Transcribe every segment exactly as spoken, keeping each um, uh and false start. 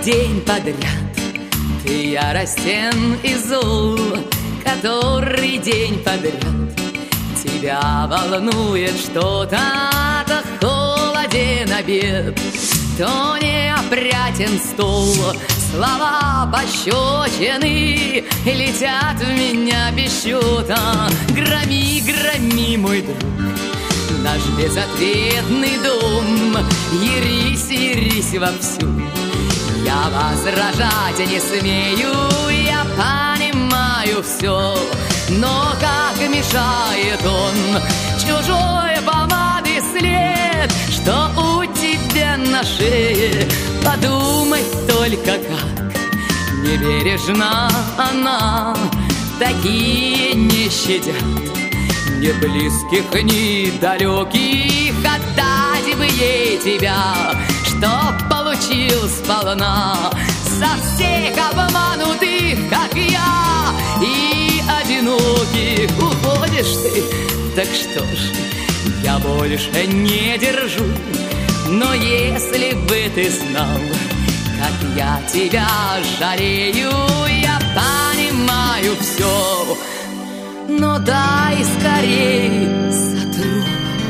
день подряд ты яростен и зол, который день подряд тебя волнует что-то, то холоден обед, то неопрятен стол. Слова пощечины летят в меня без счета. Громи, громи, мой друг, наш безответный дом. Ярись, ярись вовсю, я возражать не смею. Я понимаю все, но как мешает он чужой помады след, что у тебя на шее. Подумай только, как небережна она. Такие не щадят ни близких, ни далеких. Отдать бы ей тебя, что получил сполна. Со всех обманутых, как я, и одиноких уходишь ты. Так что ж, я больше не держу. Но если бы ты знал, как я тебя жалею, я понимаю все, но дай скорей сотру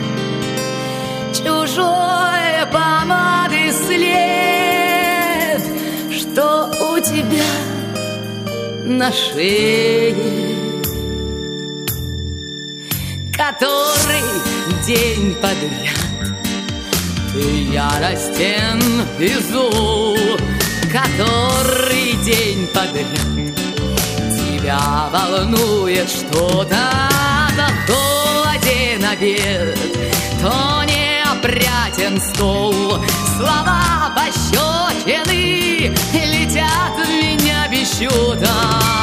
чужой помады след, что у тебя на шее, который день подряд ты яростен и зол, который день подряд тебя волнует что-то, то холоден обед, то неопрятен стол. Слова пощечины летят в меня без счета.